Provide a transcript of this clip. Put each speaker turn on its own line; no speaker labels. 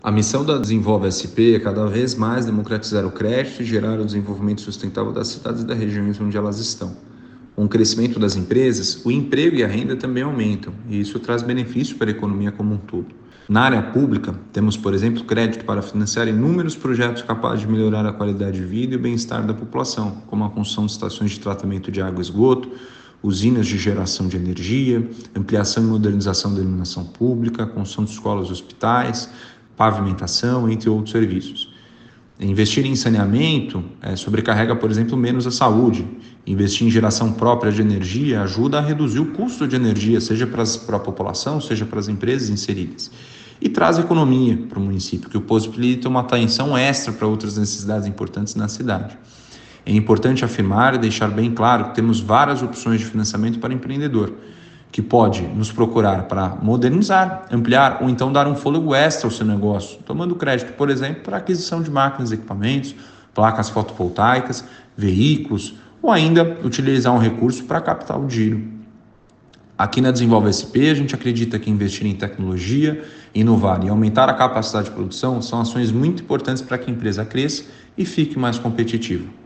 A missão da Desenvolve SP é cada vez mais democratizar o crédito e gerar o desenvolvimento sustentável das cidades e das regiões onde elas estão. Com o crescimento das empresas, o emprego e a renda também aumentam, e isso traz benefício para a economia como um todo. Na área pública, temos, por exemplo, crédito para financiar inúmeros projetos capazes de melhorar a qualidade de vida e o bem-estar da população, como a construção de estações de tratamento de água e esgoto, usinas de geração de energia, ampliação e modernização da iluminação pública, construção de escolas e hospitais, pavimentação, entre outros serviços. Investir em saneamento sobrecarrega, por exemplo, menos a saúde. Investir em geração própria de energia ajuda a reduzir o custo de energia, seja para a população, seja para as empresas inseridas. E traz economia para o município, que possibilita uma atenção extra para outras necessidades importantes na cidade. É importante afirmar e deixar bem claro que temos várias opções de financiamento para empreendedor, que pode nos procurar para modernizar, ampliar ou então dar um fôlego extra ao seu negócio, tomando crédito, por exemplo, para aquisição de máquinas, equipamentos, placas fotovoltaicas, veículos ou ainda utilizar um recurso para captar o giro. Aqui na Desenvolve SP, a gente acredita que investir em tecnologia, inovar e aumentar a capacidade de produção são ações muito importantes para que a empresa cresça e fique mais competitiva.